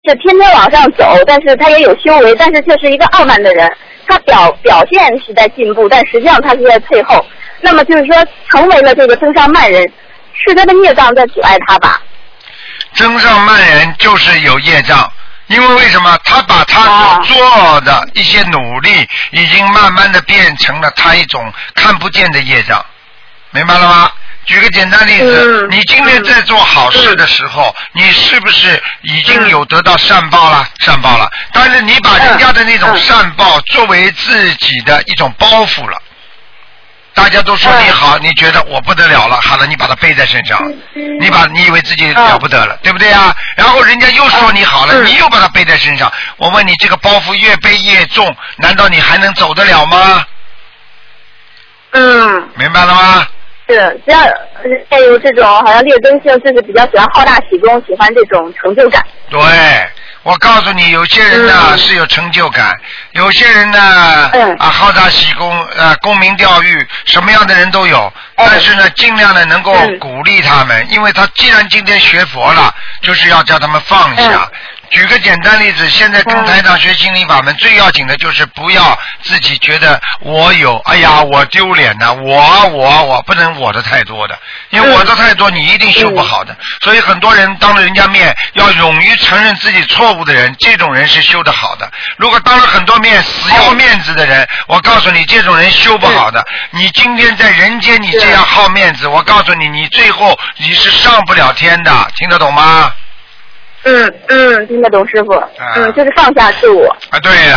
是天天往上走，但是他也有修为，但是却是一个傲慢的人。他表现是在进步，但实际上他是在退后。那么就是说，成为了这个增上慢人，是他的孽障在阻碍他吧？ 增上慢人就是有业障，因为为什么？他把他所做的一些努力，已经慢慢的变成了他一种看不见的业障，明白了吗？举个简单例子，你今天在做好事的时候，你是不是已经有得到善报了？善报了，但是你把人家的那种善报作为自己的一种包袱了。大家都说你好，你觉得我不得了了，好了，你把它背在身上，你以为自己了不得了，对不对啊？然后人家又说你好了，你又把它背在身上。我问你，这个包袱越背越重，难道你还能走得了吗？明白了吗？ 是，只要带有这种好像劣根性，就是比较喜欢好大喜功，喜欢这种成就感。 对，我告诉你，有些人呢是有成就感，有些人呢好大喜功，功名钓誉，什么样的人都有。但是呢，尽量的能够鼓励他们，因为他既然今天学佛了，就是要叫他们放下。举个简单例子，现在跟台长学心灵法门，最要紧的就是不要自己觉得我有，哎呀，我丢脸的，我不能我的太多的，因为我的太多你一定修不好的。所以很多人当着人家面要勇于承认自己错误的人，这种人是修得好的。如果当着很多面死要面子的人，我告诉你，这种人修不好的。你今天在人间你这样好面子，我告诉你，你最后你是上不了天的，听得懂吗？ 听得懂师傅。就是放下自我。 对了。